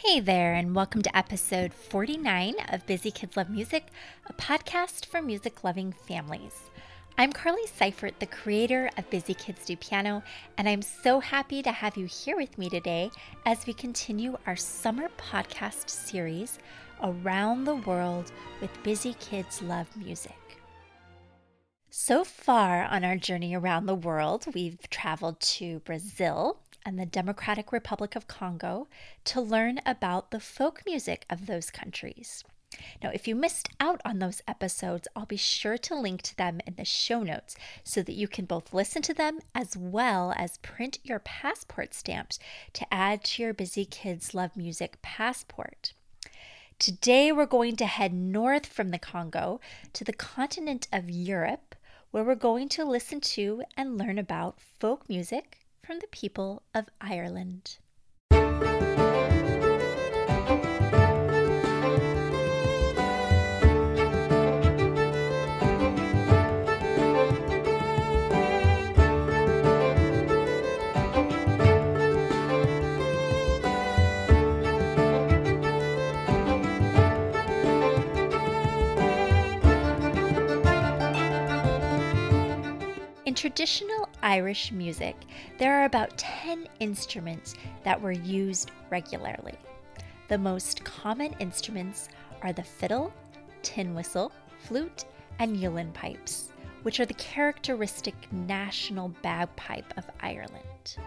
Hey there, and welcome to episode 49 of Busy Kids Love Music, a podcast for music-loving families. I'm Carly Seifert, the creator of Busy Kids Do Piano, and I'm so happy to have you here with me today as we continue our summer podcast series, Around the World with Busy Kids Love Music. So far on our journey around the world, we've traveled to Brazil and the Democratic Republic of Congo to learn about the folk music of those countries. Now, if you missed out on those episodes, I'll be sure to link to them in the show notes so that you can both listen to them as well as print your passport stamps to add to your Busy Kids Love Music passport. Today, we're going to head north from the Congo to the continent of Europe, where we're going to listen to and learn about folk music from the people of Ireland. In traditional Irish music, there are about 10 instruments that were used regularly. The most common instruments are the fiddle, tin whistle, flute, and uilleann pipes, which are the characteristic national bagpipe of Ireland.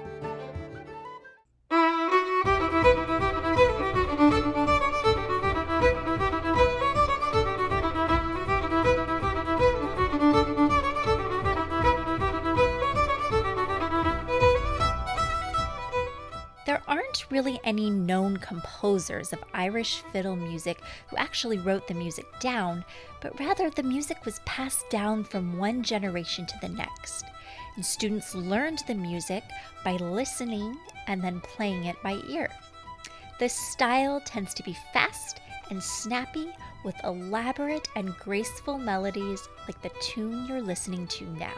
There aren't really any known composers of Irish fiddle music who actually wrote the music down, but rather the music was passed down from one generation to the next. And students learned the music by listening and then playing it by ear. This style tends to be fast and snappy with elaborate and graceful melodies like the tune you're listening to now.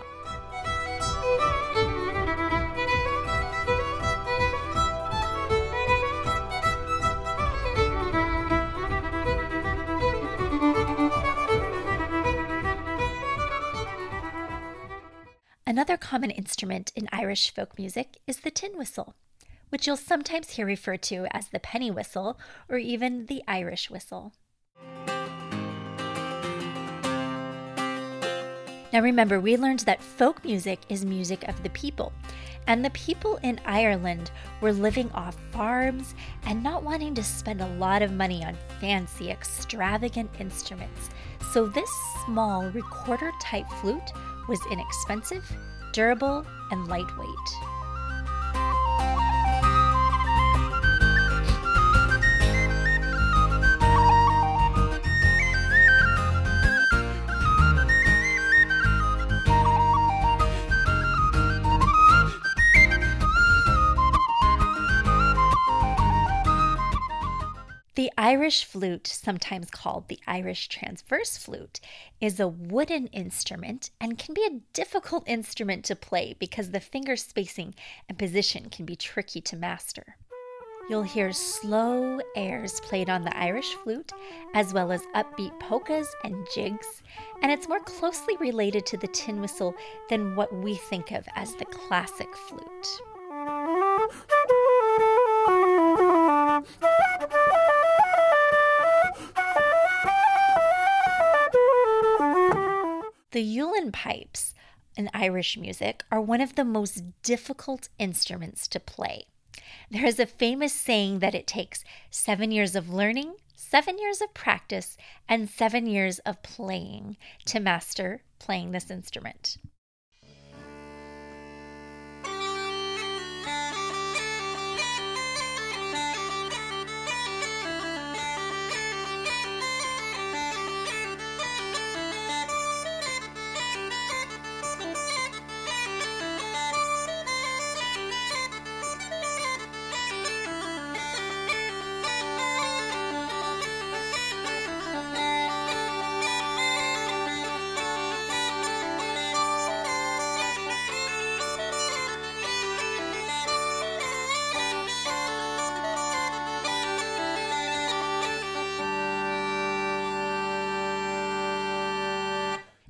Another common instrument in Irish folk music is the tin whistle, which you'll sometimes hear referred to as the penny whistle or even the Irish whistle. Now remember, we learned that folk music is music of the people, and the people in Ireland were living off farms and not wanting to spend a lot of money on fancy, extravagant instruments. So this small recorder-type flute was inexpensive, durable, and lightweight. The Irish flute, sometimes called the Irish transverse flute, is a wooden instrument and can be a difficult instrument to play because the finger spacing and position can be tricky to master. You'll hear slow airs played on the Irish flute, as well as upbeat polkas and jigs, and it's more closely related to the tin whistle than what we think of as the classic flute. The uilleann pipes in Irish music are one of the most difficult instruments to play. There is a famous saying that it takes 7 years of learning, 7 years of practice, and 7 years of playing to master playing this instrument.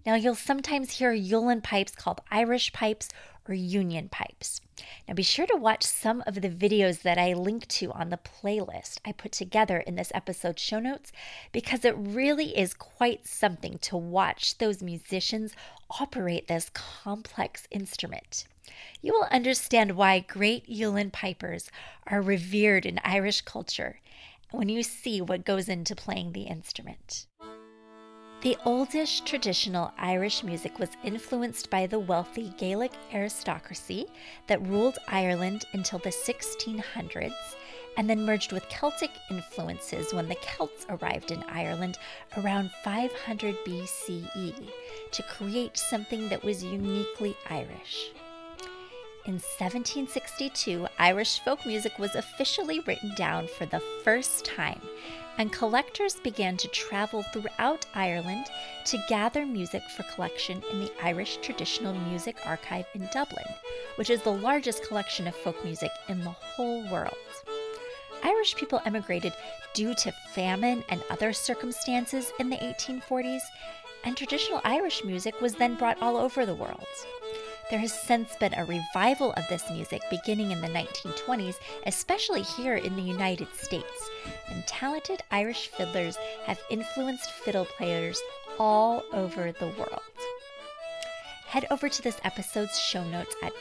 Now, you'll sometimes hear Yulin pipes called Irish pipes or Union pipes. Now, be sure to watch some of the videos that I link to on the playlist I put together in this episode's show notes, because it really is quite something to watch those musicians operate this complex instrument. You will understand why great Yulin pipers are revered in Irish culture when you see what goes into playing the instrument. The oldish traditional Irish music was influenced by the wealthy Gaelic aristocracy that ruled Ireland until the 1600s, and then merged with Celtic influences when the Celts arrived in Ireland around 500 BCE to create something that was uniquely Irish. In 1762, Irish folk music was officially written down for the first time, and collectors began to travel throughout Ireland to gather music for collection in the Irish Traditional Music Archive in Dublin, which is the largest collection of folk music in the whole world. Irish people emigrated due to famine and other circumstances in the 1840s, and traditional Irish music was then brought all over the world. There has since been a revival of this music beginning in the 1920s, especially here in the United States, and talented Irish fiddlers have influenced fiddle players all over the world. Head over to this episode's show notes at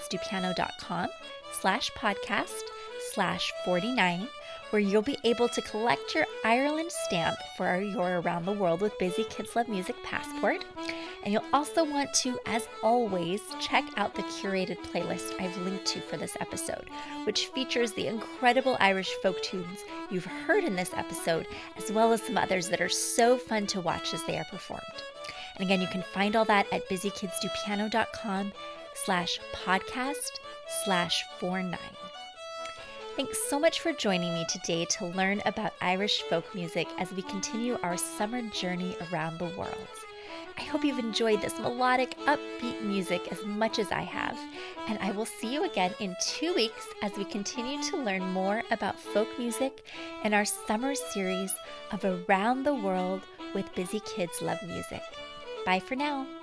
busykidsdopiano.com/podcast/49, where you'll be able to collect your Ireland stamp for your Around the World with Busy Kids Love Music passport. And you'll also want to, as always, check out the curated playlist I've linked to for this episode, which features the incredible Irish folk tunes you've heard in this episode, as well as some others that are so fun to watch as they are performed. And again, you can find all that at busykidsdopiano.com/podcast/49. Thanks so much for joining me today to learn about Irish folk music as we continue our summer journey around the world. I hope you've enjoyed this melodic, upbeat music as much as I have, and I will see you again in 2 weeks as we continue to learn more about folk music in our summer series of Around the World with Busy Kids Love Music. Bye for now.